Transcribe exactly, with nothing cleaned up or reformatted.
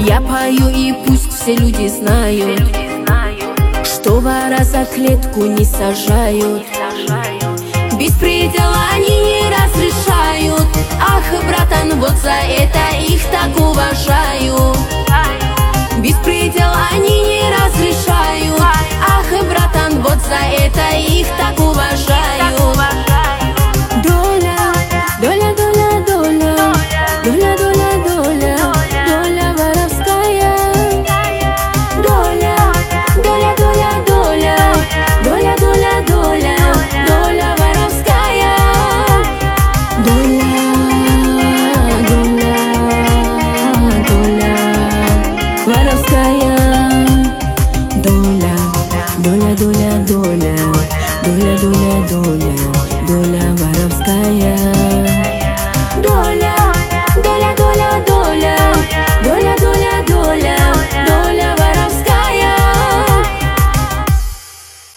Я пою, и пусть все люди знают, что вора за клетку не сажают, беспредел они не разрешают. Ах, братан, вот за это их так уважаю.